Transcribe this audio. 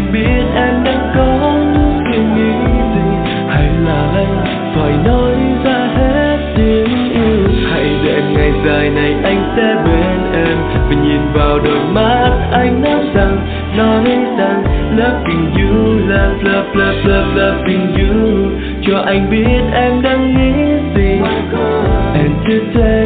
anh biết em đang có suy nghĩ gì, hay là anh phải nói ra hết tiếng yêu. Hãy để ngày dài này anh sẽ bên em, và nhìn vào đôi mắt anh nói rằng loving you, loving you. Cho anh biết em đang nghĩ gì, and today